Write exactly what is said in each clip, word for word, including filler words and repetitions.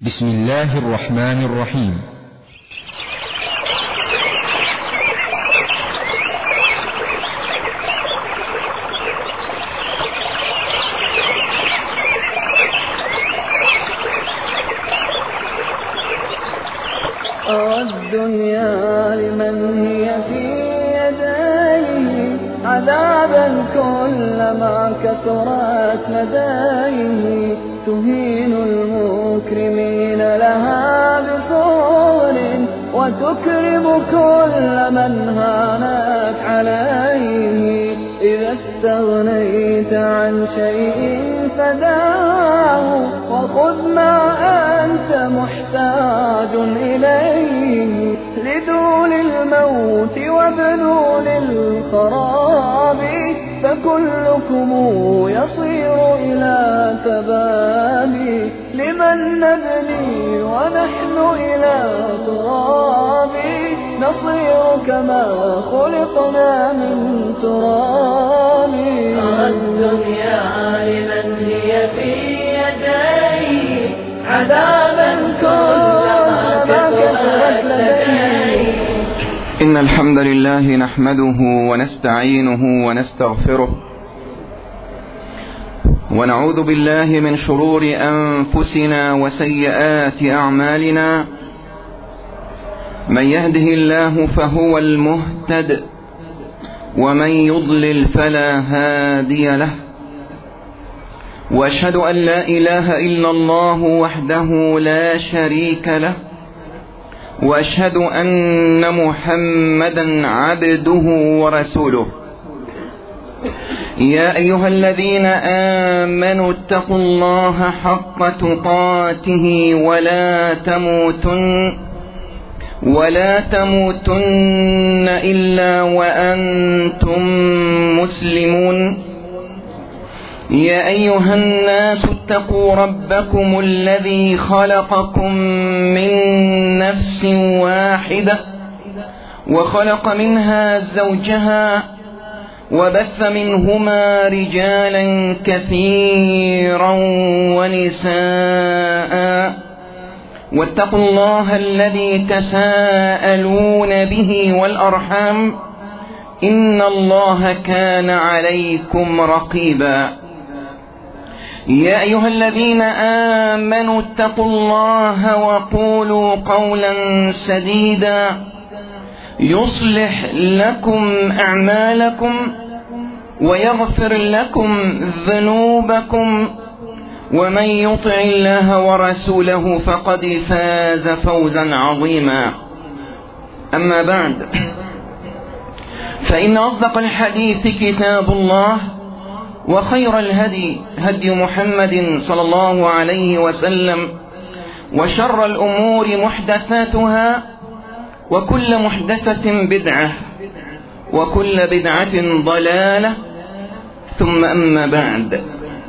بسم الله الرحمن الرحيم. الدنيا لمن هي في يديه عذابا كلما كثرت مدايه، تهين المكرمين لها بصور وتكرم كل من هانت عليه. إذا استغنيت عن شيء فداه وخذ ما أنت محتاج إليه، لدول الموت وابنول الخراب فكلكم يصير إلى تبابي. لمن نبني ونحن إلى تراب، نصير كما خلقنا من تراب. الدنيا لمن هي في يديه عذابا كلما كثرت لديه. إن الحمد لله نحمده ونستعينه ونستغفره، ونعوذ بالله من شرور أنفسنا وسيئات أعمالنا. من يهده الله فهو المهتد، ومن يضلل فلا هادي له. وأشهد أن لا إله إلا الله وحده لا شريك له، وأشهد أن محمدا عبده ورسوله. يا أيها الذين آمنوا اتقوا الله حق تقاته ولا تموتن ولا تموتن إلا وأنتم مسلمون. يا أيها الناس اتقوا ربكم الذي خلقكم من نفس واحدة، وخلق منها زوجها، وبث منهما رجالا كثيرا ونساء. واتقوا الله الذي تساءلون به والأرحام، إن الله كان عليكم رقيبا. يا أيها الذين آمنوا اتقوا الله وقولوا قولا سديدا يصلح لكم أعمالكم ويغفر لكم ذنوبكم، ومن يطع الله ورسوله فقد فاز فوزا عظيما. أما بعد، فإن أصدق الحديث كتاب الله، وخير الهدي هدي محمد صلى الله عليه وسلم، وشر الأمور محدثاتها، وكل محدثة بدعة، وكل بدعة ضلالة، ثم أما بعد.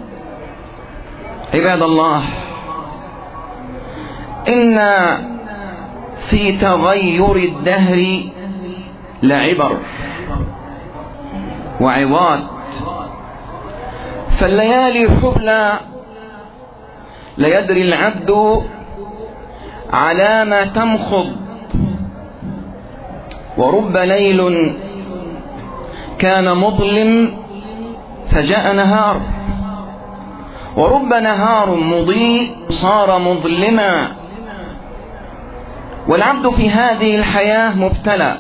عباد الله، إن في تغير الدهر لعبر وعظات، فالليالي حبلى ليدري العبد على ما تمخض. ورب ليل كان مظلم فجاء نهار، ورب نهار مضيء صار مظلما. والعبد في هذه الحياة مبتلى،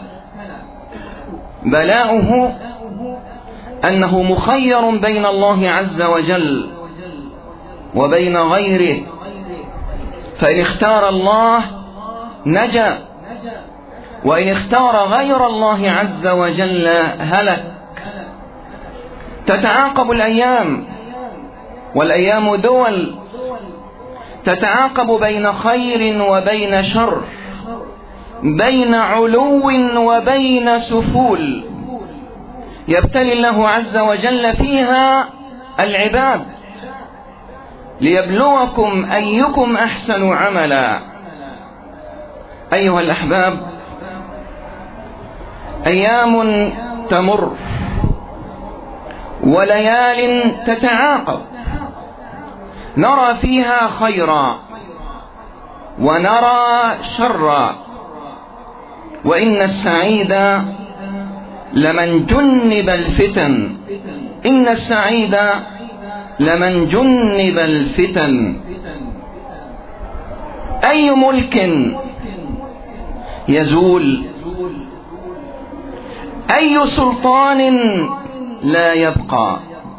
بلاؤه أنه مخير بين الله عز وجل وبين غيره، فإن اختار الله نجا، وإن اختار غير الله عز وجل هلك. تتعاقب الأيام، والأيام دول، تتعاقب بين خير وبين شر، بين علو وبين سفول، يبتلي الله عز وجل فيها العباد ليبلوكم أيكم أحسن عملا. أيها الأحباب، أيام تمر وليال تتعاقب، نرى فيها خيرا ونرى شرا، وإن السعيد لمن جنب الفتن، إن السعيد لمن جنب الفتن. أي ملك يزول، أي سلطان لا يبقى،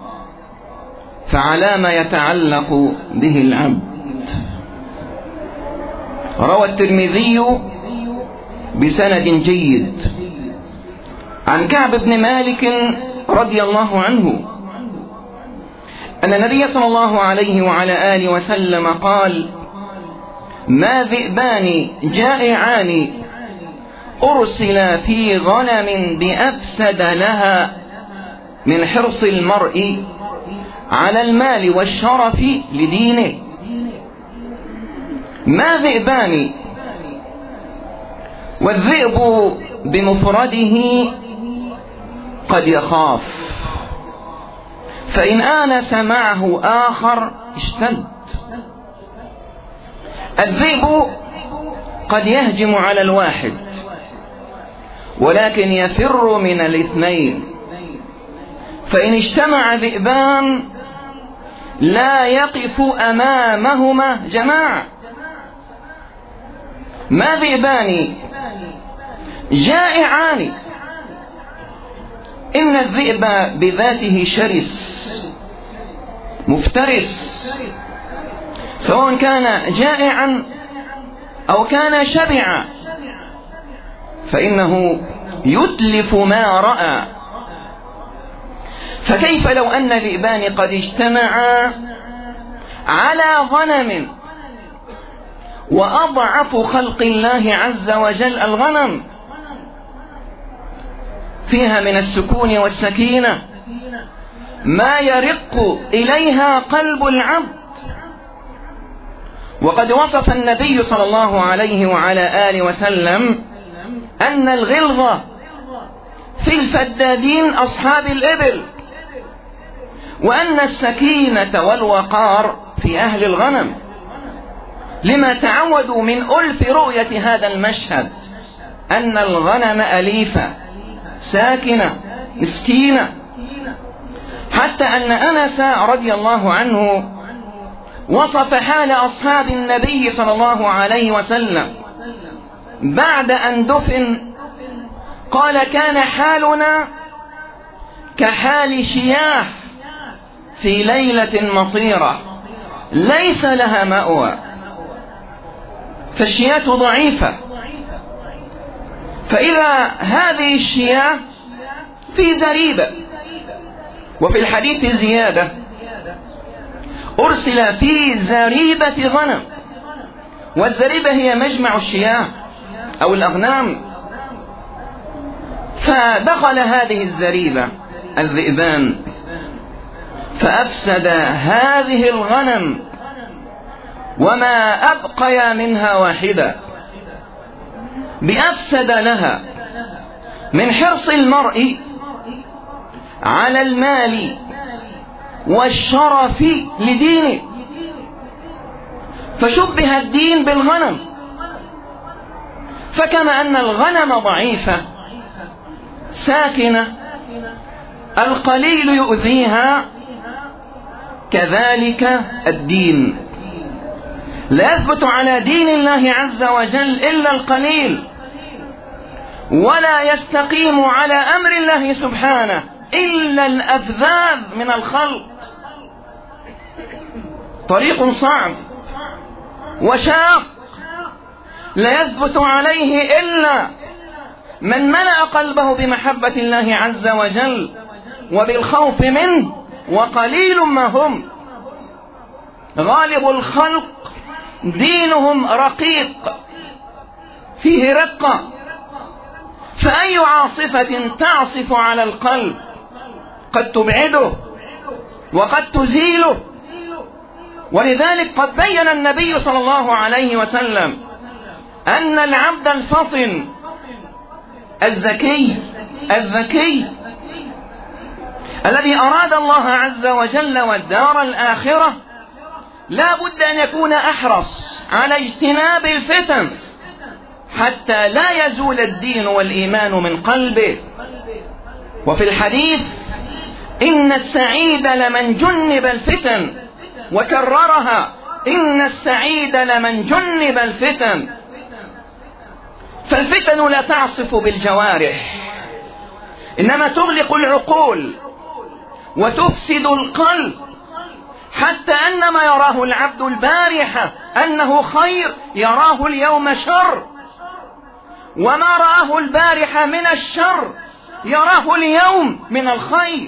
فعلى ما يتعلق به العبد. روى الترمذي بسند جيد عن كعب بن مالك رضي الله عنه أن النبي صلى الله عليه وعلى آله وسلم قال: ما ذئبان جائعان أرسل في غنم بأفسد لها من حرص المرء على المال والشرف لدينه. ما ذئبان، والذئب بمفرده قد يخاف، فإن آنس معه آخر اشتد. الذئب قد يهجم على الواحد ولكن يفر من الاثنين، فإن اجتمع ذئبان لا يقف أمامهما جماعة. ما ذئبان جائعان، إن الذئب بذاته شرس مفترس، سواء كان جائعا أو كان شبعا، فإنه يتلف ما رأى. فكيف لو أن ذئبان قد اجتمعا على غنم، وأضعف خلق الله عز وجل الغنم، فيها من السكون والسكينة ما يرق إليها قلب العبد. وقد وصف النبي صلى الله عليه وعلى آله وسلم أن الغلظة في الفدادين أصحاب الإبل، وأن السكينة والوقار في أهل الغنم، لما تعودوا من ألف رؤية هذا المشهد، أن الغنم أليفة ساكنة مسكينة، حتى أن أنس رضي الله عنه وصف حال أصحاب النبي صلى الله عليه وسلم بعد أن دفن، قال: كان حالنا كحال شياه في ليلة مطيرة ليس لها مأوى. فالشياه ضعيفة، فإذا هذه الشياه في زريبة، وفي الحديث زيادة: أرسل في زريبة غنم، والزريبة هي مجمع الشياه أو الأغنام. فدخل هذه الزريبة الذئبان فأفسد هذه الغنم وما أبقي منها واحدة، بأفسد لها من حرص المرء على المال والشرف لدينه. فشبه الدين بالغنم، فكما أن الغنم ضعيفة ساكنة القليل يؤذيها، كذلك الدين لا يثبت على دين الله عز وجل إلا القليل، ولا يستقيم على أمر الله سبحانه إلا الأفذاذ من الخلق. طريق صعب وشاق لا يثبت عليه إلا من ملأ قلبه بمحبة الله عز وجل وبالخوف منه، وقليل ما هم. غالب الخلق دينهم رقيق فيه رقة، فأي عاصفة تعصف على القلب قد تبعده وقد تزيله. ولذلك قد بين النبي صلى الله عليه وسلم أن العبد الفطن الزكي الذكي الذي أراد الله عز وجل والدار الآخرة لا بد أن يكون أحرص على اجتناب الفتن حتى لا يزول الدين والإيمان من قلبه. وفي الحديث: إن السعيد لمن جنب الفتن، وكررها: إن السعيد لمن جنب الفتن. فالفتن لا تعصف بالجوارح، إنما تغلق العقول وتفسد القلب، حتى أن ما يراه العبد البارحة أنه خير يراه اليوم شر، وما رآه البارحة من الشر يراه اليوم من الخير.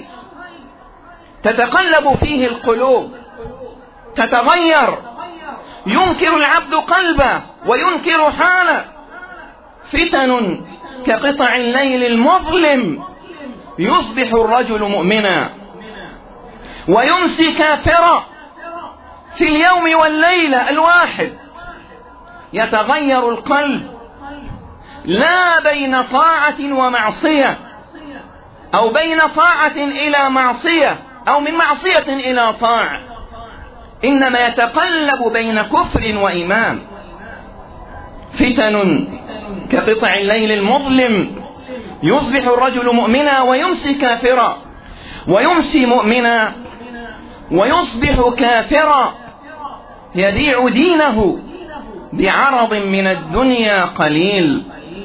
تتقلب فيه القلوب، تتغير، ينكر العبد قلبه وينكر حاله. فتن كقطع الليل المظلم، يصبح الرجل مؤمنا ويمسي كافرا في اليوم والليلة الواحد. يتغير القلب، لا بين طاعة ومعصية، أو بين طاعة إلى معصية، أو من معصية إلى طاعة، إنما يتقلب بين كفر وإيمان. فتن كقطع الليل المظلم، يصبح الرجل مؤمنا ويمسي كافرا، ويمسي مؤمنا ويصبح كافرا، يبيع دينه بعرض من الدنيا قليل.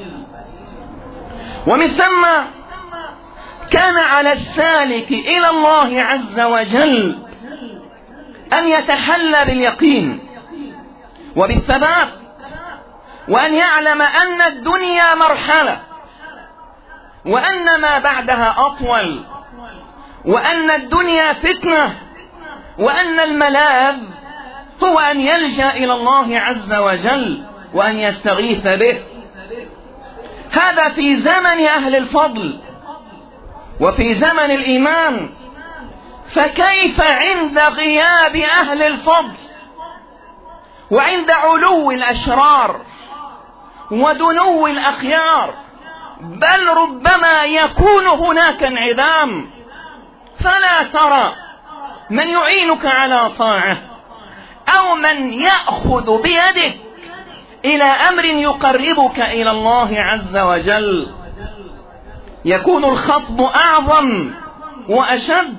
ومن ثم كان على السالك إلى الله عز وجل أن يتحلى باليقين وبالثبات، وأن يعلم أن الدنيا مرحلة، وأن ما بعدها أطول، وأن الدنيا فتنة، وأن الملاذ هو أن يلجأ إلى الله عز وجل وأن يستغيث به. هذا في زمن أهل الفضل وفي زمن الإيمان، فكيف عند غياب أهل الفضل وعند علو الأشرار ودنو الأخيار؟ بل ربما يكون هناك انعدام، فلا ترى من يعينك على طاعة أو من يأخذ بيدك إلى أمر يقربك إلى الله عز وجل. يكون الخطب أعظم وأشد.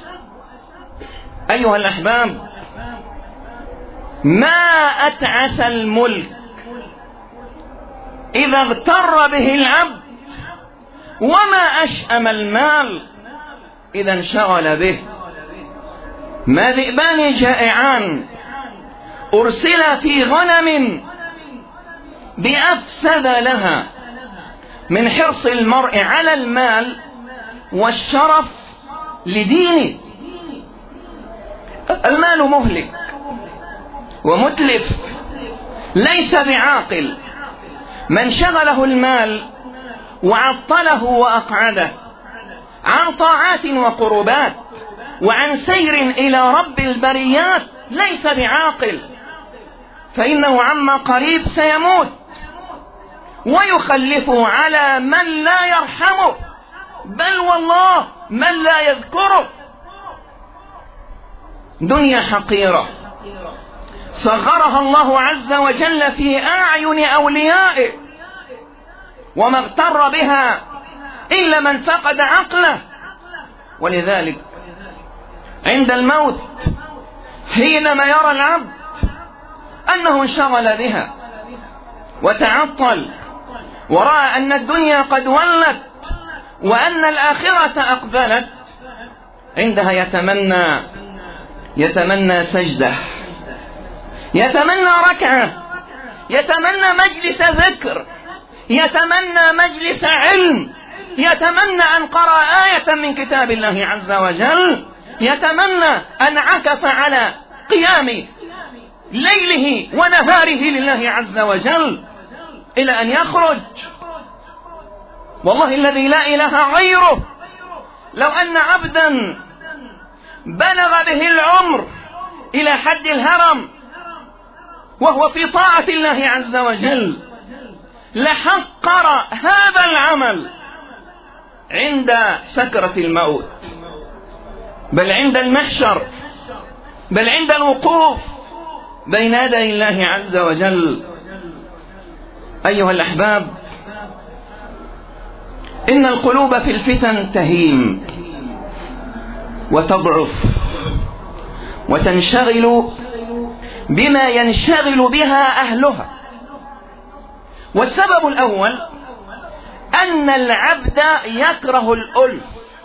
أيها الأحباب، ما أتعس الملك إذا اغتر به العبد، وما أشأم المال إذا انشغل به. ما ذئبان جائعان أرسلا في غنم بأفسد لها من حرص المرء على المال والشرف لدينه. المال مهلك ومتلف، ليس بعاقل من شغله المال وعطله وأقعده عن طاعات وقربات وعن سير إلى رب البريات، ليس بعاقل، فإنه عما قريب سيموت ويخلفه على من لا يرحمه، بل والله من لا يذكره. دنيا حقيرة صغرها الله عز وجل في أعين أوليائه، وما اغتر بها إلا من فقد عقله. ولذلك عند الموت حينما يرى العبد أنه انشغل بها وتعطل ورأى أن الدنيا قد ولت وأن الآخرة أقبلت، عندها يتمنى يتمنى سجدة، يتمنى ركعة، يتمنى مجلس ذكر، يتمنى مجلس علم، يتمنى أن قرأ آية من كتاب الله عز وجل، يتمنى أن عكف على قيام ليله ونهاره لله عز وجل إلى أن يخرج. والله الذي لا إله غيره، لو أن عبدا بلغ به العمر إلى حد الهرم وهو في طاعة الله عز وجل لحقر هذا العمل عند سكرة الموت، بل عند المحشر، بل عند الوقوف بين يدي الله عز وجل. أيها الأحباب، إن القلوب في الفتن تهيم وتضعف وتنشغل بما ينشغل بها أهلها. والسبب الأول أن العبد يكره الألف،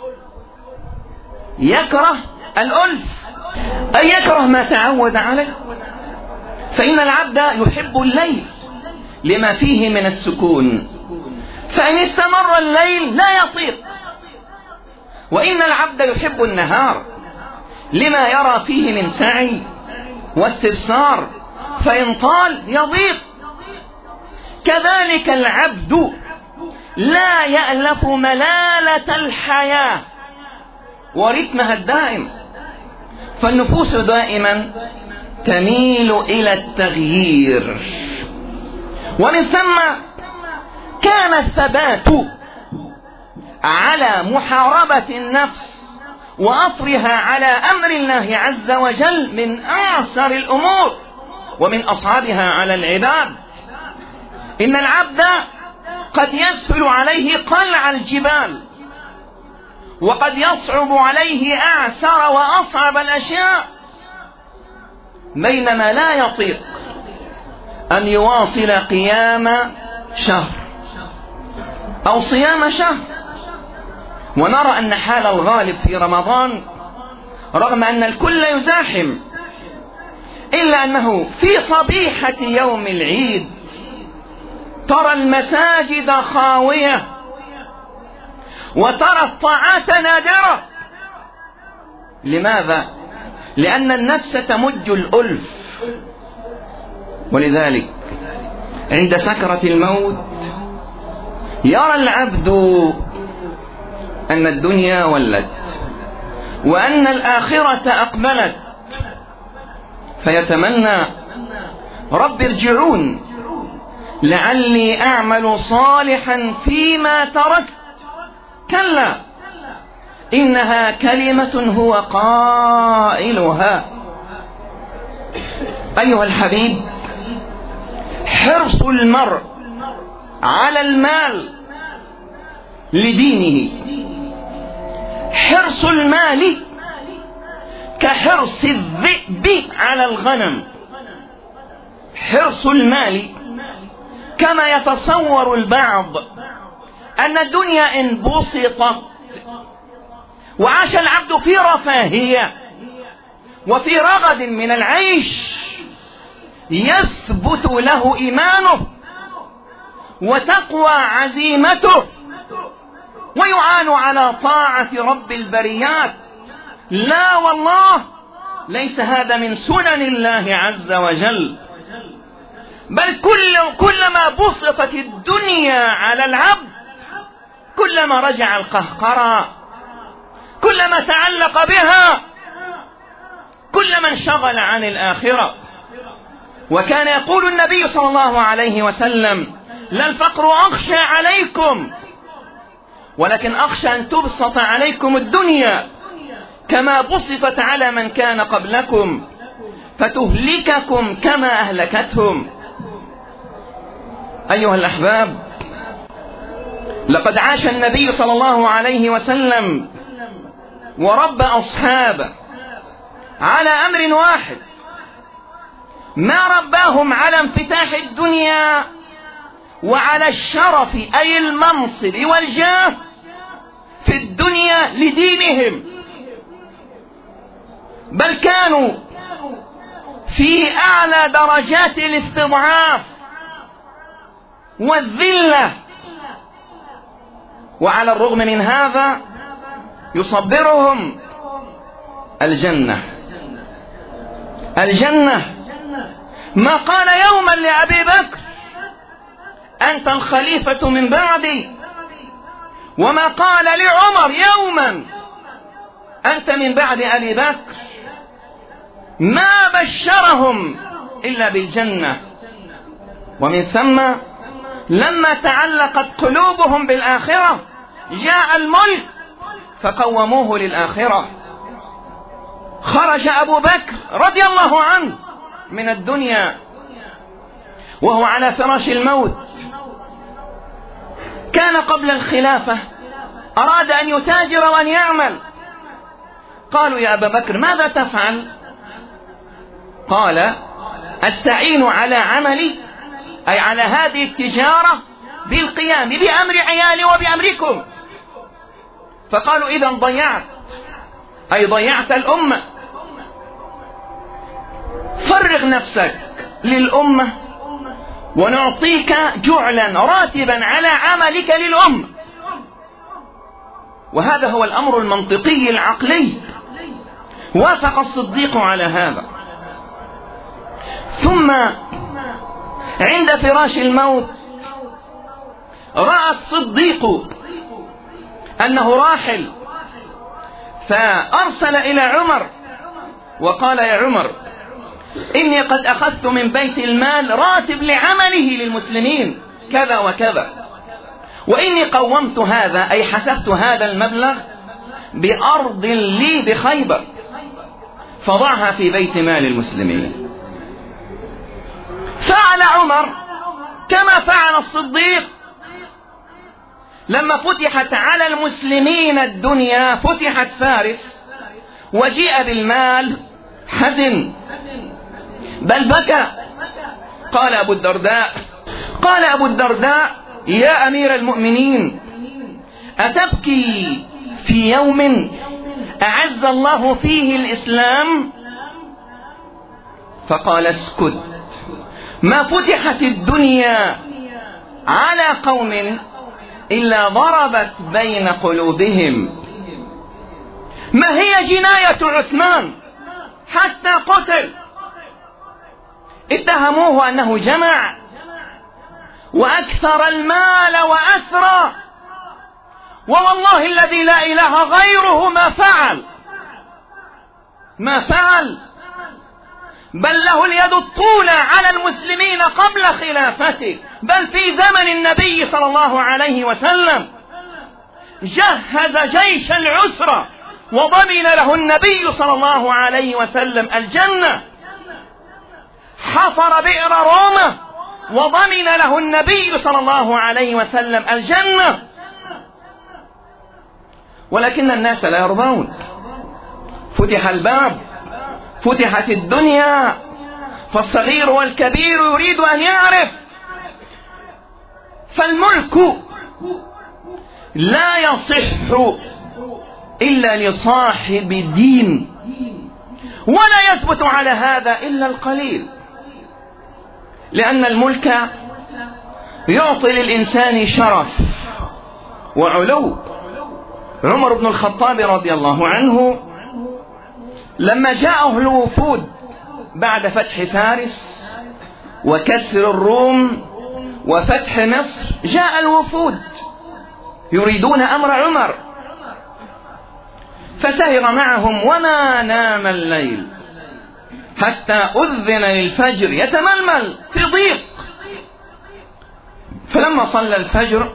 يكره الألف أي يكره ما تعود عليه. فإن العبد يحب الليل لما فيه من السكون، فإن استمر الليل لا يطيق. وإن العبد يحب النهار لما يرى فيه من سعي واستبصار، فإن طال يضيق. كذلك العبد لا يألف ملالة الحياة ورتمها الدائم، فالنفوس دائما تميل إلى التغيير. ومن ثم كان الثبات على محاربة النفس وأطرها على أمر الله عز وجل من أعسر الأمور ومن أصعبها على العباد. إن العبد قد يسهل عليه قلع الجبال، وقد يصعب عليه أعسر وأصعب الأشياء، بينما لا يطيق أن يواصل قيام شهر أو صيام شهر. ونرى أن حال الغالب في رمضان رغم أن الكل يزاحم، إلا أنه في صبيحة يوم العيد ترى المساجد خاوية وترى الطاعات نادرة. لماذا؟ لأن النفس تمج الألف. ولذلك عند سكرة الموت يرى العبد أن الدنيا ولت وأن الآخرة أقبلت، فيتمنى رب ارجعون لعلي أعمل صالحا فيما تركت. كلا إنها كلمة هو قائلها. أيها الحبيب، حرص المرء على المال لدينه، حرص المال كحرص الذئب على الغنم. حرص المال كما يتصور البعض أن الدنيا إن بسطت وعاش العبد في رفاهية وفي رغد من العيش يثبت له إيمانه وتقوى عزيمته ويعان على طاعة رب البريات. لا والله، ليس هذا من سنن الله عز وجل، بل كل كلما بسطت الدنيا على العبد كلما رجع القهقرى، كلما تعلق بها، كلما انشغل عن الآخرة. وكان يقول النبي صلى الله عليه وسلم: لا الفقر أخشى عليكم، ولكن أخشى أن تبسط عليكم الدنيا كما بسطت على من كان قبلكم فتهلككم كما أهلكتهم. أيها الأحباب، لقد عاش النبي صلى الله عليه وسلم ورب أصحابه على أمر واحد، ما رباهم على انفتاح الدنيا وعلى الشرف أي المنصب والجاه في الدنيا لدينهم، بل كانوا في أعلى درجات الاستضعاف والذلة. وعلى الرغم من هذا يصبرهم الجنة. الجنة ما قال يوما لأبي بكر: أنت الخليفة من بعدي، وما قال لعمر يوما: أنت من بعد أبي بكر. ما بشرهم إلا بالجنة. ومن ثم لما تعلقت قلوبهم بالآخرة جاء الملك فقوموه للآخرة. خرج أبو بكر رضي الله عنه من الدنيا وهو على فراش الموت. كان قبل الخلافة أراد أن يتاجر وأن يعمل. قالوا يا أبا بكر ماذا تفعل؟ قال أستعين على عملي، أي على هذه التجارة، بالقيام بأمر عيالي وبأمركم. فقالوا إذا ضيعت، أي ضيعت الأمة. فرغ نفسك للأمة ونعطيك جعلا راتبا على عملك للأمة. وهذا هو الأمر المنطقي العقلي. وافق الصديق على هذا. ثم عند فراش الموت رأى الصديق أنه راحل، فأرسل إلى عمر وقال يا عمر إني قد أخذت من بيت المال راتب لعمله للمسلمين كذا وكذا، وإني قومت هذا، أي حسبت هذا المبلغ بأرض لي بخيبر، فضعها في بيت مال المسلمين. فعل عمر كما فعل الصديق. لما فتحت على المسلمين الدنيا، فتحت فارس وجيء بالمال، حزن بل بكى. قال أبو الدرداء قال أبو الدرداء يا أمير المؤمنين أتبكي في يوم أعز الله فيه الإسلام؟ فقال اسكت، ما فتحت الدنيا على قوم إلا ضربت بين قلوبهم. ما هي جناية عثمان حتى قتل؟ اتهموه أنه جمع وأكثر المال وأثرى، ووالله الذي لا إله غيره ما فعل ما فعل بل له اليد الطولى على المسلمين قبل خلافته، بل في زمن النبي صلى الله عليه وسلم جهز جيش العسرة وضمن له النبي صلى الله عليه وسلم الجنة، حفر بئر روما وضمن له النبي صلى الله عليه وسلم الجنة. ولكن الناس لا يرضون. فتح الباب، فتحت الدنيا، فالصغير والكبير يريد أن يعرف. فالملك لا يصح إلا لصاحب دين، ولا يثبت على هذا إلا القليل، لأن الملك يعطي للإنسان شرف وعلو. عمر بن الخطاب رضي الله عنه لما جاءه الوفود بعد فتح فارس وكسر الروم وفتح مصر، جاء الوفود يريدون أمر عمر، فسهر معهم وما نام الليل حتى أذن للفجر يتململ في ضيق. فلما صلى الفجر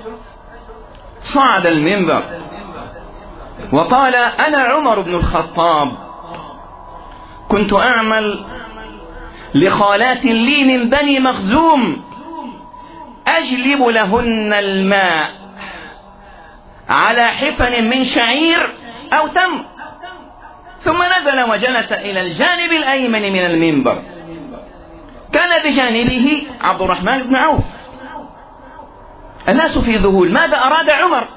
صعد المنبر وقال أنا عمر بن الخطاب، كنت أعمل لخالات لي من بني مخزوم أجلب لهن الماء على حفن من شعير أو تمر. ثم نزل وجلس إلى الجانب الأيمن من المنبر، كان بجانبه عبد الرحمن بن عوف. الناس في ذهول، ماذا أراد عمر؟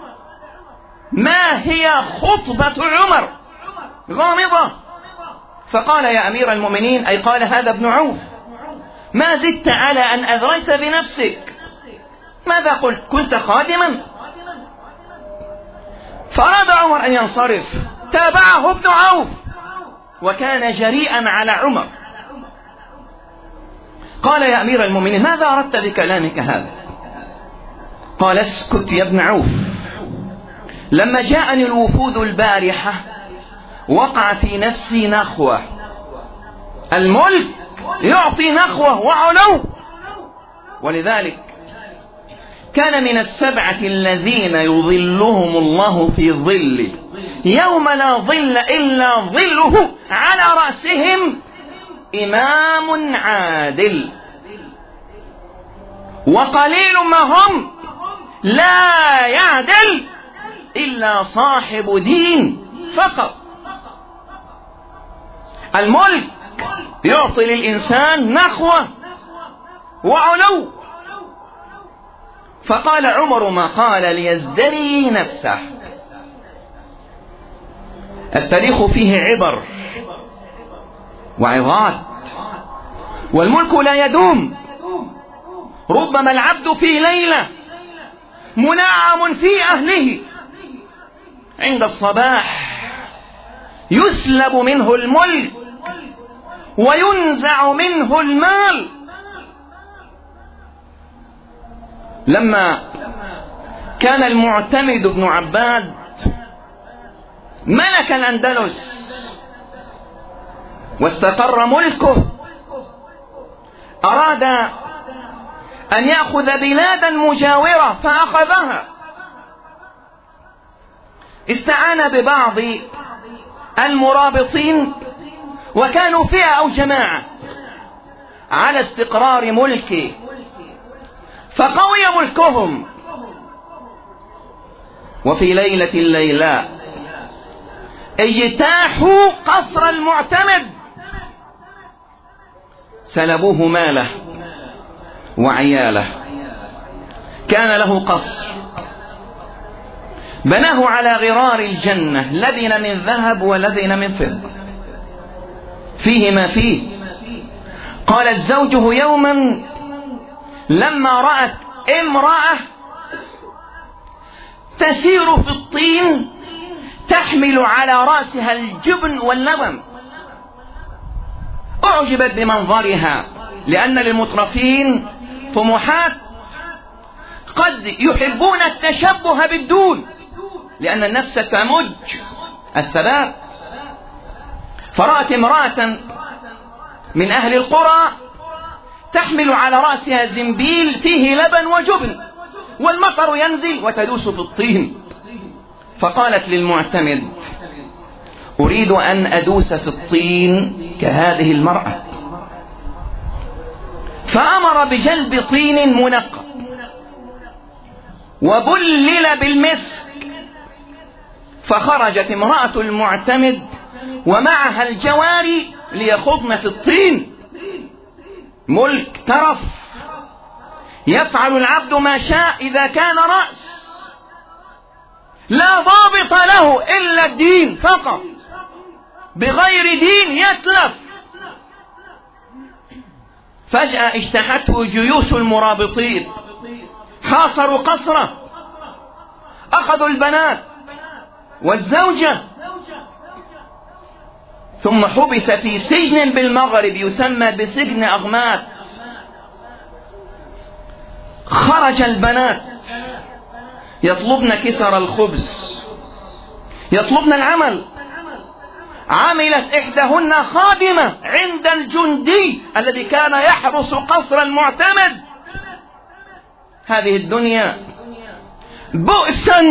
ما هي خطبة عمر؟ غامضة. فقال يا أمير المؤمنين، أي قال هذا ابن عوف، ما زدت على أن أذريت بنفسك؟ ماذا قلت؟ كنت خادما؟ فأراد عمر أن ينصرف، تابعه ابن عوف وكان جريئا على عمر. قال يا أمير المؤمنين ماذا أردت بكلامك هذا؟ قال اسكت يا ابن عوف، لما جاءني الوفود البارحة وقع في نفسي نخوة. الملك يعطي نخوة وعلو، ولذلك كان من السبعة الذين يظلهم الله في ظله يوم لا ظل إلا ظله على رأسهم إمام عادل، وقليل ما هم لا يعدل إلا صاحب دين فقط. الملك يعطي للإنسان نخوة وعلو. فقال عمر ما قال ليزدري نفسه. التاريخ فيه عبر وعظات، والملك لا يدوم. ربما العبد في ليلة منعم في أهله، عند الصباح يسلب منه الملك وينزع منه المال. لما كان المعتمد بن عباد ملك الأندلس واستقر ملكه، أراد أن يأخذ بلادا مجاورة فأخذها. استعان ببعض المرابطين، وكانوا فئة أو جماعة على استقرار ملكه، فقوي ملكهم. وفي ليلة الليلاء اجتاحوا قصر المعتمد، سلبوه ماله وعياله. كان له قصر بناه على غرار الجنة، لبن من ذهب ولبن من فضة، فيه ما فيه. قالت زوجه يوما لما رأت امرأة تسير في الطين تحمل على رأسها الجبن واللبن، أعجبت بمنظرها، لأن للمترفين طموحات، قد يحبون التشبه بالدون لأن النفس تمج الثبات. فرأت امرأة من أهل القرى تحمل على رأسها زنبيل فيه لبن وجبن، والمطر ينزل وتدوس في الطين. فقالت للمعتمد: أريد أن أدوس في الطين كهذه المرأة. فأمر بجلب طين منقى وبلل بالمسك، فخرجت امرأة المعتمد ومعها الجواري ليخضن في الطين. ملك ترف، يفعل العبد ما شاء إذا كان رأس، لا ضابط له إلا الدين فقط، بغير دين يتلف. فجأة اجتاحته جيوش المرابطين، حاصروا قصره، أخذوا البنات والزوجة، ثم حبس في سجن بالمغرب يسمى بسجن أغمات. خرج البنات يطلبن كسر الخبز، يطلبن العمل. عملت إحداهن خادمة عند الجندي الذي كان يحرس قصر المعتمد. هذه الدنيا بؤسا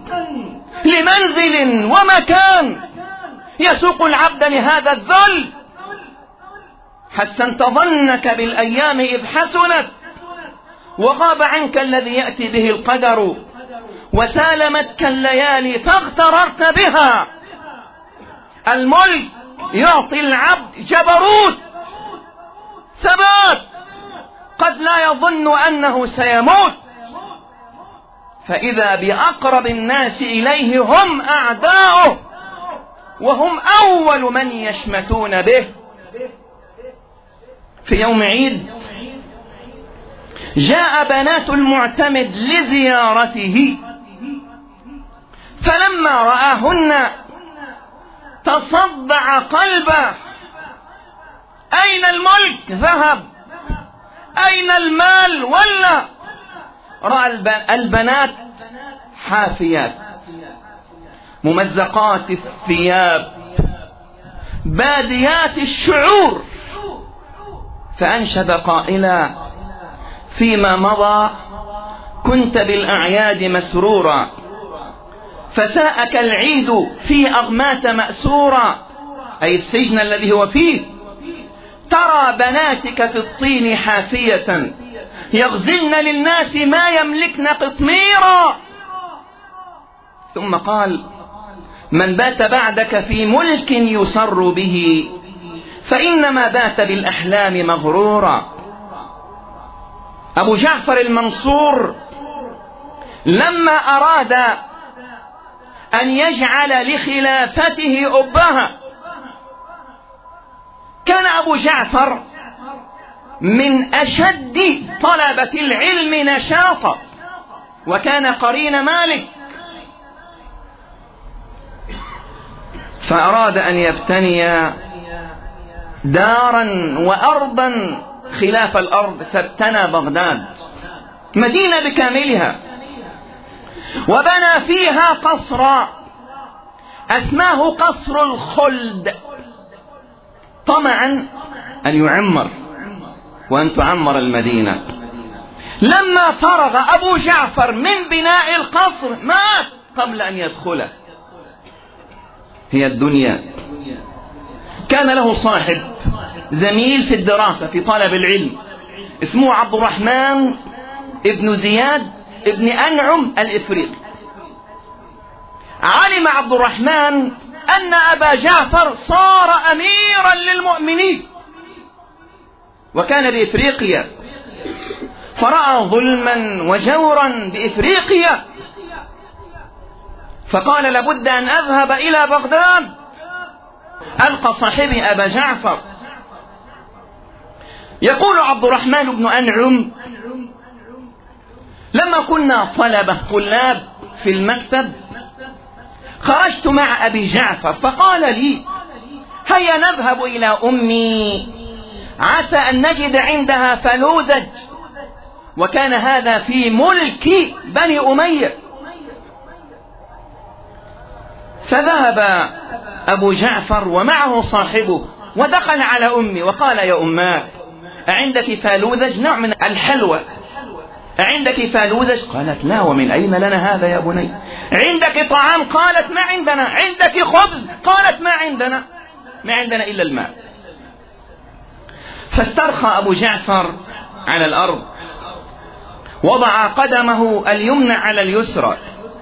لمنزل ومكان يسوق العبد لهذا الذل. حسنت ظنك بالأيام إذ حسنت، وغاب عنك الذي يأتي به القدر، وسالمتك الليالي فاغتررت بها. الملك يعطي العبد جبروت، ثبات، قد لا يظن أنه سيموت، فإذا بأقرب الناس إليه هم أعداؤه، وهم أول من يشمتون به. في يوم عيد جاء بنات المعتمد لزيارته، فلما رآهن تصدع قلبه. أين الملك ذهب؟ أين المال ولا؟ رأى البنات حافيات ممزقات الثياب باديات الشعور، فأنشد قائلا: فيما مضى كنت بالأعياد مسرورا، فساءك العيد في أغمات مأسورا، أي السجن الذي هو فيه. ترى بناتك في الطين حافية يغزلن للناس ما يملكن قطميرا. ثم قال: من بات بعدك في ملك يسر به فإنما بات بالأحلام مغرورا. أبو جعفر المنصور لما أراد أن يجعل لخلافته أبها، كان أبو جعفر من أشد طلبة العلم نشاطا، وكان قرين مالك، فأراد أن يبتني دارا وأرضا خلاف الأرض، فابتنى بغداد مدينة بكاملها، وبنى فيها قصرا أسماه قصر الخلد، طمعا أن يعمر وأن تعمر المدينة. لما فرغ أبو جعفر من بناء القصر مات قبل أن يدخله. هي الدنيا. كان له صاحب زميل في الدراسة في طلب العلم اسمه عبد الرحمن ابن زياد ابن أنعم الإفريقي. علم عبد الرحمن أن أبا جعفر صار أميرا للمؤمنين وكان بإفريقيا، فرأى ظلما وجورا بإفريقيا، فقال: لابد أن أذهب إلى بغداد ألقى صاحبي أبا جعفر. يقول عبد الرحمن بن أنعم: لما كنا طلبة طلاب في المكتب خرجت مع أبي جعفر فقال لي: هيا نذهب إلى أمي عسى أن نجد عندها فلوذج، وكان هذا في ملك بني أمية. فذهب أبو جعفر ومعه صاحبه ودخل على أمي وقال: يا أماه، أعندك فالوذج؟ نوع من الحلوى. أعندك فالوذج؟ قالت: لا. ومن أين لنا هذا يا بني؟ عندك طعام؟ قالت: ما عندنا. عندك خبز؟ قالت: ما عندنا، ما عندنا إلا الماء. فاسترخى أبو جعفر على الأرض، وضع قدمه اليمنى على اليسرى،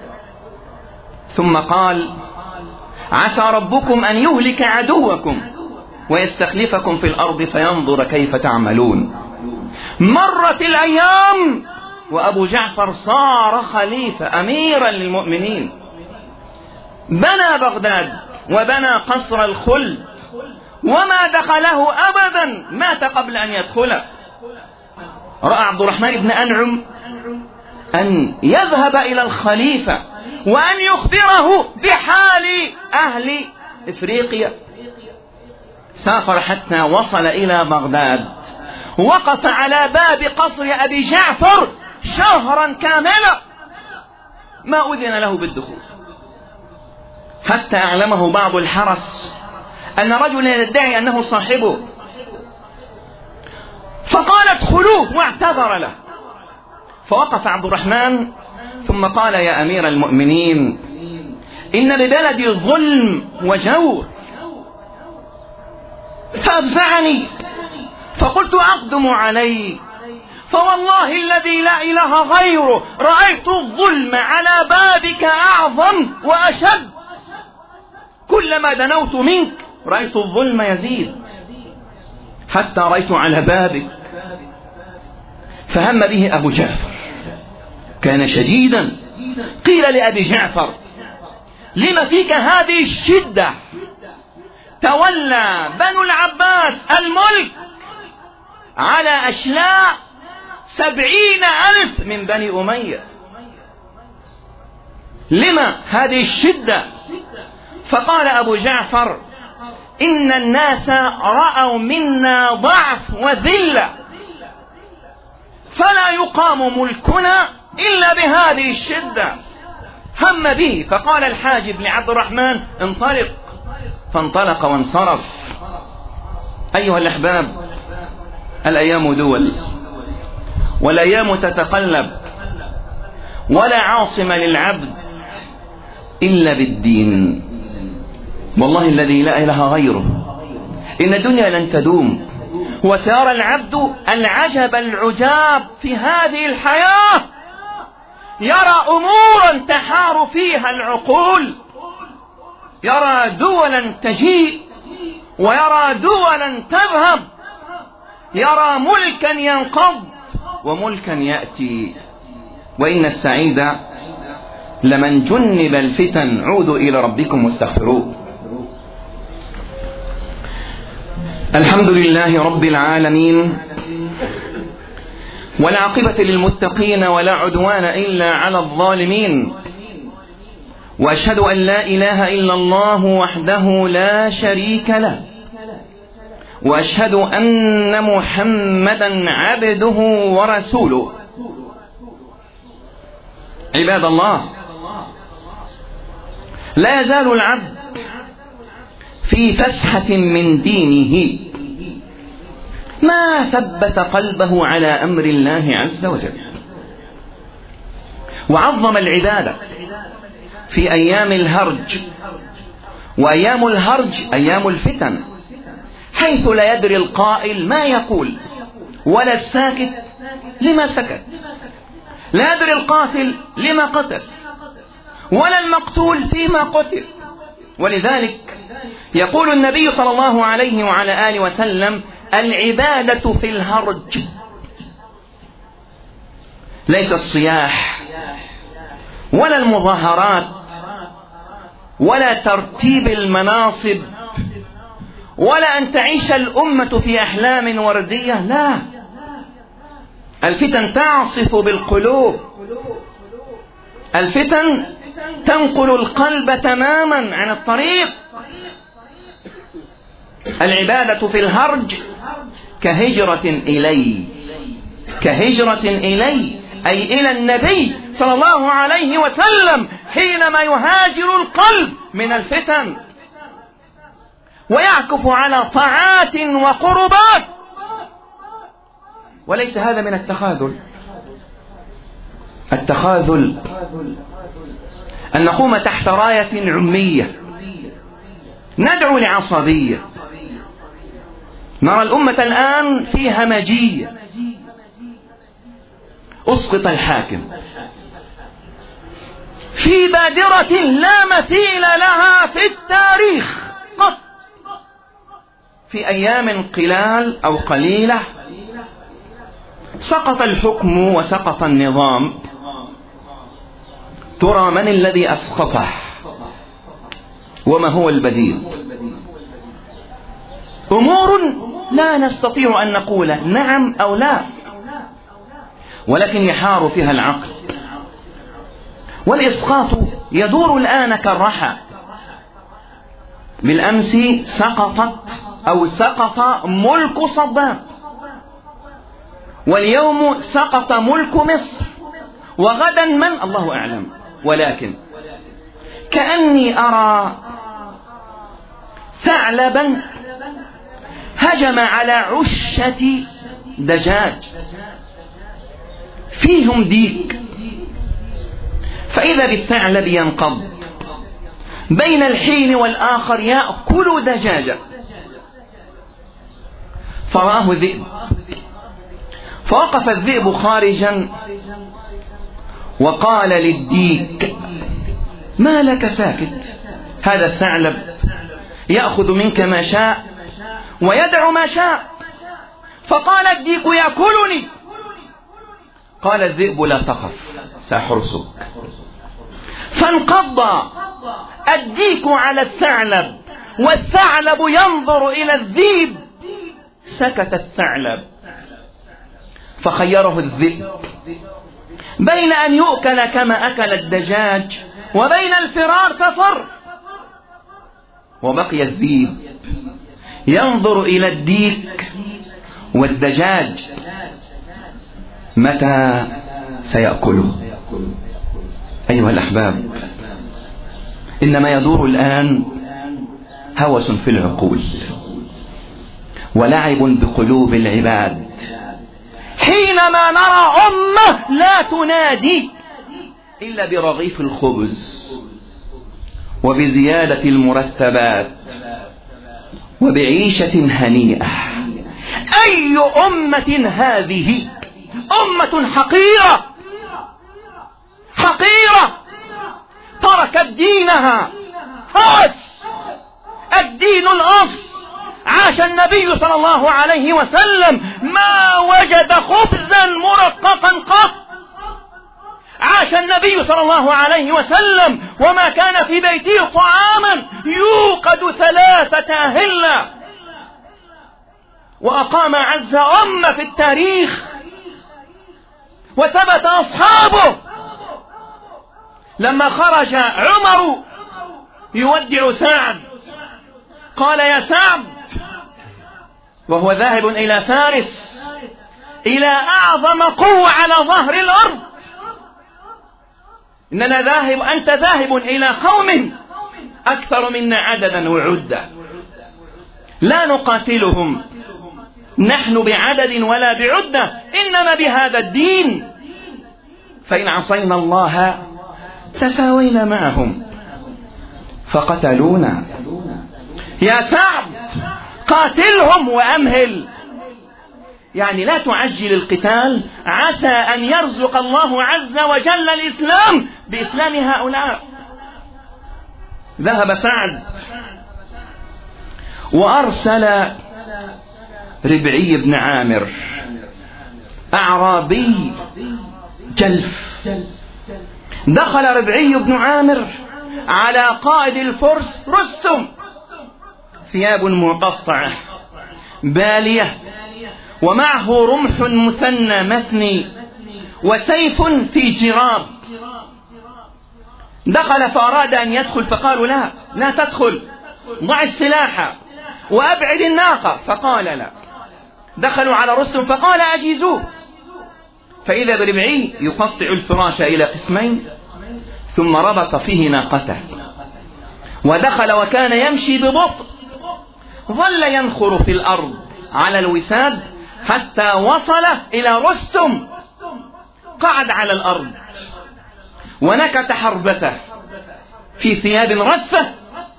ثم قال: عسى ربكم أن يهلك عدوكم ويستخلفكم في الأرض فينظر كيف تعملون. مرت الأيام وأبو جعفر صار خليفة أميرا للمؤمنين، بنى بغداد وبنى قصر الخلد، وما دخله أبدا، مات قبل أن يدخله. رأى عبد الرحمن بن أنعم أن يذهب إلى الخليفة وأن يخبره بحال أهل إفريقيا. سافر حتى وصل إلى بغداد، وقف على باب قصر أبي جعفر شهرا كاملا ما أذن له بالدخول، حتى أعلمه بعض الحرس أن رجلا يدعي أنه صاحبه، فقال: ادخلوه، واعتذر له. فوقف عبد الرحمن ثم قال: يا أمير المؤمنين، إن لبلدي ظلم وجور، فأفزعني، فقلت أقدم عليه، فوالله الذي لا إله غيره رأيت الظلم على بابك أعظم وأشد، كلما دنوت منك رأيت الظلم يزيد حتى رأيت على بابك. فهم به أبو جعفر، كان شديدا. قيل لأبي جعفر: لما فيك هذه الشدة؟ تولى بنو العباس الملك على أشلاء سبعين ألف من بني أمية، لما هذه الشدة؟ فقال أبو جعفر: إن الناس رأوا منا ضعف وذلة، فلا يقام ملكنا إلا بهذه الشدة. هم به، فقال الحاجب لعبد الرحمن: انطلق، فانطلق وانصرف. أيها الأحباب، الأيام دول، والأيام تتقلب، ولا عاصم للعبد إلا بالدين. والله الذي لا إله غيره، إن الدنيا لن تدوم، وسيرى العبد العجب العجاب في هذه الحياة، يرى أمورا تحار فيها العقول، يرى دولا تجيء ويرى دولا تذهب، يرى ملكا ينقض وملكا يأتي. وإن السعيد لمن جنب الفتن. عودوا إلى ربكم واستغفروه. الحمد لله رب العالمين، والعاقبة للمتقين ولا عدوان إلا على الظالمين، وأشهد أن لا إله إلا الله وحده لا شريك له، وأشهد أن محمدا عبده ورسوله. عباد الله، لا يزال العبد في فسحة من دينه ما ثبت قلبه على أمر الله عز وجل، وعظم العبادة في أيام الهرج. وأيام الهرج أيام الفتن، حيث لا يدري القائل ما يقول، ولا الساكت لما سكت، لا يدري القاتل لما قتل، ولا المقتول فيما قتل. ولذلك يقول النبي صلى الله عليه وعلى آله وسلم: العبادة في الهرج، ليس الصياح ولا المظاهرات ولا ترتيب المناصب ولا أن تعيش الأمة في أحلام وردية، لا، الفتن تعصف بالقلوب، الفتن تنقل القلب تماما عن الطريق. العبادة في الهرج كهجرة إلي، كهجرة إلي أي إلى النبي صلى الله عليه وسلم حينما يهاجر القلب من الفتن ويعكف على طاعات وقربات. وليس هذا من التخاذل. التخاذل أن نقوم تحت راية عمية ندعو لعصبية. نرى الأمة الآن في همجية، أسقط الحاكم في بادرة لا مثيل لها في التاريخ قط. في أيام قلال أو قليلة سقط الحكم وسقط النظام. ترى من الذي أسقطه وما هو البديل؟ أمور لا نستطيع أن نقول نعم أو لا، ولكن يحار فيها العقل. والإسقاط يدور الآن كالرحى. بالأمس سقطت أو سقط ملك صدام، واليوم سقط ملك مصر، وغدا من الله أعلم. ولكن كأني أرى ثعلبا هجم على عشة دجاج فيهم ديك، فإذا بالثعلب ينقض بين الحين والآخر يأكل دجاجة، فرآه ذئب، فوقف الذئب خارجا وقال للديك: ما لك ساكت؟ هذا الثعلب يأخذ منك ما شاء ويدع ما شاء. فقال الديك: يأكلني. قال الذئب: لا تخف، سأحرسك. فانقض الديك على الثعلب والثعلب ينظر إلى الذئب. سكت الثعلب، فخيره الذئب بين أن يؤكل كما أكل الدجاج وبين الفرار ففر، وبقي الذئب ينظر إلى الديك والدجاج متى سيأكله. أيها الأحباب، إنما يدور الآن هوس في العقول ولعب بقلوب العباد، حينما نرى أمة لا تنادي إلا برغيف الخبز وبزيادة المرتبات وبعيشة هنيئة، أي أمة هذه؟ أمة حقيرة حقيرة تركت دينها هوس. الدين الأصل. عاش النبي صلى الله عليه وسلم ما وجد خبزا مرققا قط. عاش النبي صلى الله عليه وسلم وما كان في بيته طعاما يوقد ثلاثة أهلة. وأقام عز أمة في التاريخ، وثبت أصحابه. لما خرج عمر يودع سعد قال: يا سعد، وهو ذاهب إلى فارس، إلى أعظم قوة على ظهر الأرض، إننا ذاهب أنت ذاهب إلى قوم أكثر منا عددا وعدة، لا نقاتلهم نحن بعدد ولا بعدة، إنما بهذا الدين، فإن عصينا الله تساوينا معهم فقتلونا. يا سعد قاتلهم وأمهل، يعني لا تعجل القتال، عسى أن يرزق الله عز وجل الإسلام بإسلام هؤلاء. ذهب سعد وأرسل ربعي بن عامر، أعرابي جلف. دخل ربعي بن عامر على قائد الفرس رستم، ثياب مقطعة بالية، ومعه رمح مثنى مثني وسيف في جراب. دخل فأراد أن يدخل فقالوا: لا لا تدخل، ضع السلاح وأبعد الناقة، فقال: لا. دخلوا على رستم فقال: أجيزوه. فإذا بربعي يقطع الفراش إلى قسمين ثم ربط فيه ناقته، ودخل وكان يمشي ببطء، ظل ينخر في الأرض على الوساد حتى وصل إلى رستم. قعد على الأرض ونكت حربته في ثياب رثة،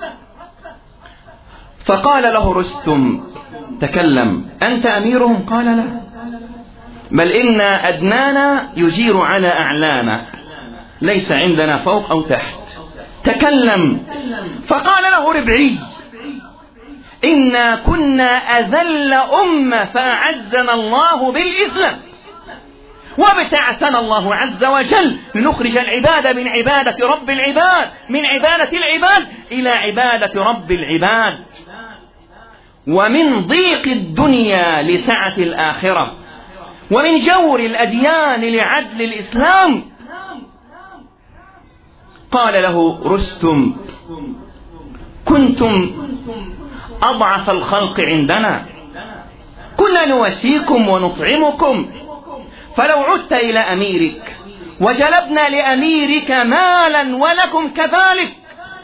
فقال له رستم: تكلم، أنت أميرهم؟ قال: لا، بل إن أدنانا يجير على أعلانا، ليس عندنا فوق أو تحت، تكلم. فقال له ربعي: إنا كنا أذل أمة فأعزنا الله بالإسلام، وابتعثنا الله عز وجل لنخرج العباد من عبادة رب العباد، من عبادة العباد إلى عبادة رب العباد، ومن ضيق الدنيا لسعة الآخرة، ومن جور الأديان لعدل الإسلام. قال له رستم: كنتم أضعف الخلق عندنا، كنا نواسيكم ونطعمكم، فلو عدت إلى أميرك وجلبنا لأميرك مالا ولكم كذلك.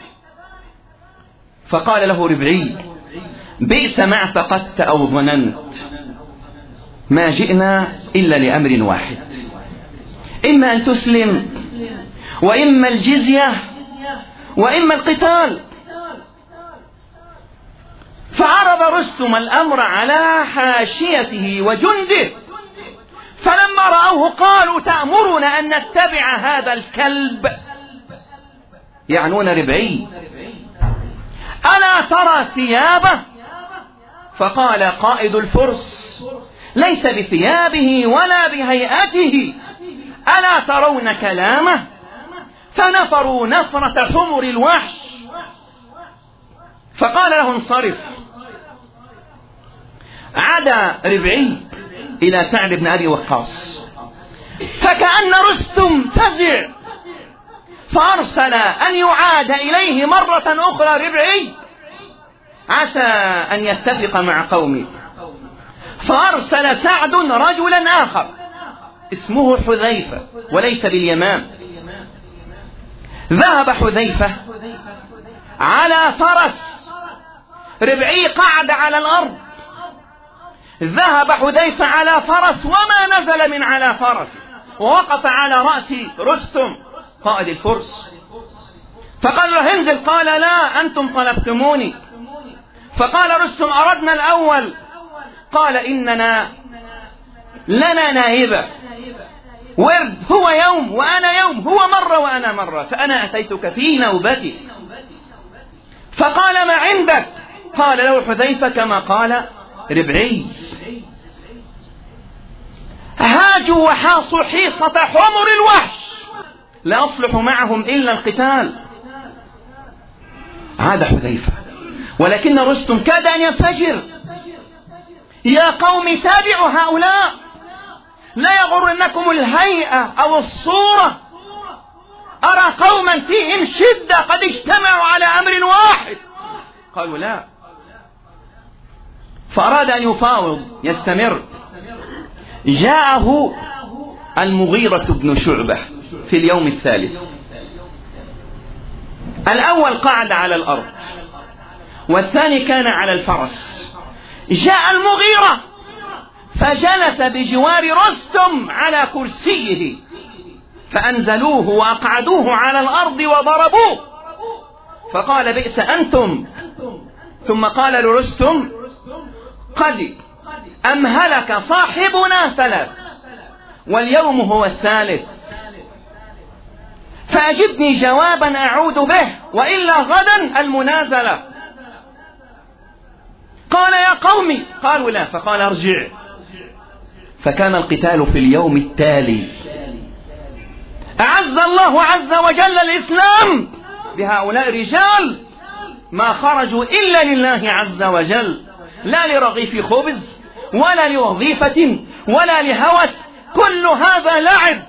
فقال له ربعي: بئس ما اعتقدت أو ظننت، ما جئنا إلا لأمر واحد، إما أن تسلم، وإما الجزية، وإما القتال. فعرض رستم الأمر على حاشيته وجنده، فلما رأوه قالوا: تأمرنا أن نتبع هذا الكلب، يعنون ربعي، ألا ترى ثيابه؟ فقال قائد الفرس: ليس بثيابه ولا بهيئته، ألا ترون كلامه؟ فنفروا نفرة حمر الوحش. فقال له: انصرف. عاد ربعي إلى سعد بن أبي وقاص، فكأن رستم فزع، فأرسل أن يعاد إليه مرة أخرى ربعي عسى أن يتفق مع قومه. فأرسل سعد رجلا آخر اسمه حذيفة وليس باليمان. ذهب حذيفة على فرس، ربعي قعد على الأرض. ذهب حذيفة على فرس وما نزل من على فرس، ووقف على رأس رستم قائد الفرس، فقال له: انزل. قال: لا، أنتم طلبتموني. فقال رستم: أردنا الأول. قال إننا لنا نائبة ورد، هو يوم وأنا يوم، هو مرة وأنا مرة، فأنا أتيتك في نوبتي. فقال ما عندك؟ قال له حذيفة كما قال ربعي. هاجوا وحاصوا حيصة حمر الوحش، لا أصلح معهم إلا القتال. عاد حذيفة، ولكن رستم كاد أن ينفجر. يا قوم تابعوا هؤلاء، لا يغرنكم الهيئة أو الصورة، أرى قوما فيهم شدة قد اجتمعوا على أمر واحد. قالوا لا. فأراد أن يفاوض يستمر. جاءه المغيرة بن شعبة في اليوم الثالث. الأول قعد على الأرض والثاني كان على الفرس. جاء المغيرة فجلس بجوار رستم على كرسيه، فأنزلوه وأقعدوه على الأرض وضربوه. فقال بئس أنتم. ثم قال لرستم قد أمهلك صاحبنا ثلاث واليوم هو الثالث، فأجبني جوابا أعود به، وإلا غدا المنازلة. قال يا قومي، قالوا لا. فقال ارجع. فكان القتال في اليوم التالي. أعز الله عز وجل الإسلام بهؤلاء الرجال، ما خرجوا إلا لله عز وجل، لا لرغيف خبز ولا لوظيفة ولا لهوس. كل هذا لعب.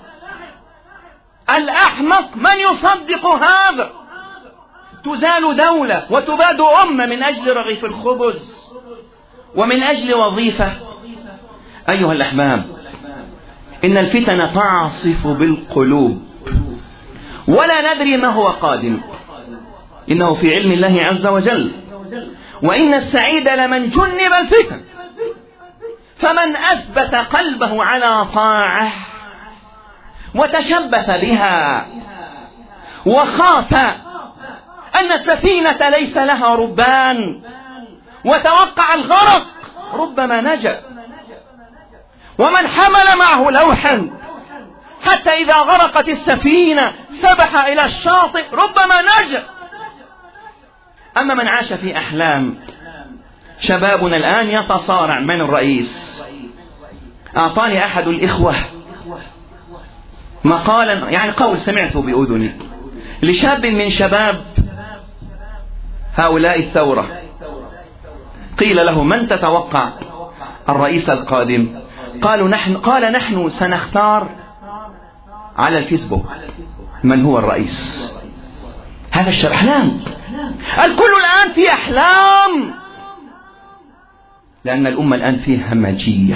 الأحمق من يصدق هذا. تزال دولة وتباد أمة من أجل رغيف الخبز ومن أجل وظيفة. أيها الأحباب، إن الفتن تعصف بالقلوب ولا ندري ما هو قادم، إنه في علم الله عز وجل. وإن السعيد لمن جنب الفتن، فمن أثبت قلبه على طاعة وتشبث بها وخاف أن السفينة ليس لها ربان وتوقع الغرق ربما نجا. ومن حمل معه لوحا حتى إذا غرقت السفينة سبح إلى الشاطئ ربما نجا. أما من عاش في أحلام، شبابنا الآن يتصارع من الرئيس. أعطاني أحد الإخوة مقالا، يعني قول سمعته بأذني، لشاب من شباب هؤلاء الثورة. قيل له من تتوقع الرئيس القادم؟ قالوا نحن قال نحن سنختار على الفيسبوك من هو الرئيس. هذا الشاب أحلام. الكل الآن في أحلام، لأن الأمة الآن فيها همجية،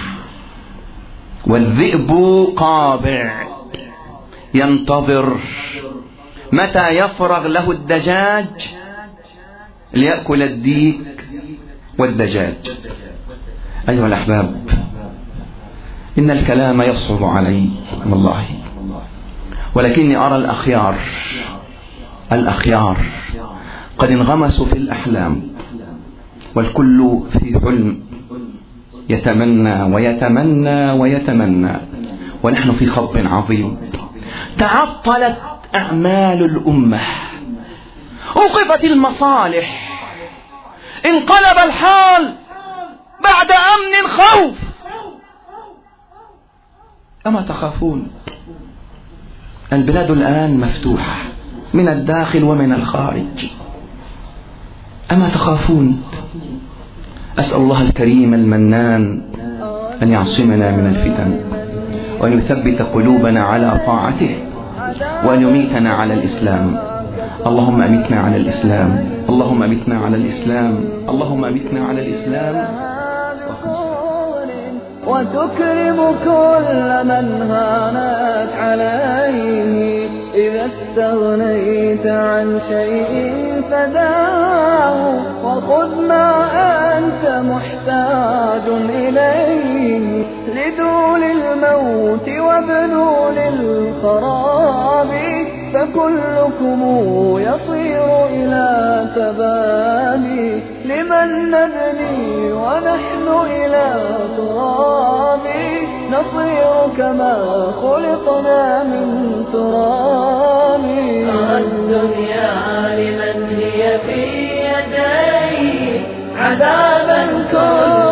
والذئب قابع ينتظر متى يفرغ له الدجاج ليأكل الديك والدجاج. أيها الأحباب، إن الكلام يصعب علي والله، ولكني أرى الأخيار الأخيار قد انغمسوا في الأحلام، والكل في حلم يتمنى ويتمنى ويتمنى، ونحن في خط عظيم. تعطلت أعمال الأمة، أوقفت المصالح، انقلب الحال بعد أمن خوف. أما تخافون؟ البلاد الآن مفتوحة من الداخل ومن الخارج. أما تخافون؟ أسأل الله الكريم المنان أن يعصمنا من الفتن، وأن يثبت قلوبنا على طاعته، وأن يميتنا على الإسلام. اللهم أمتنا على الإسلام، اللهم أمتنا على الإسلام، اللهم أمتنا على الإسلام. وتكرم كل من هانت عليه، إذا استغنيت عن شيء فداه، وخذ ما أنت محتاج إليه. لدول الموت وبنول الخراب فكلكم يصير إلى تباني. لمن نبني ونحن إلى تراب، نصير كما خلقنا من تراب. ترى الدنيا لمن هي في يديه عذابا كل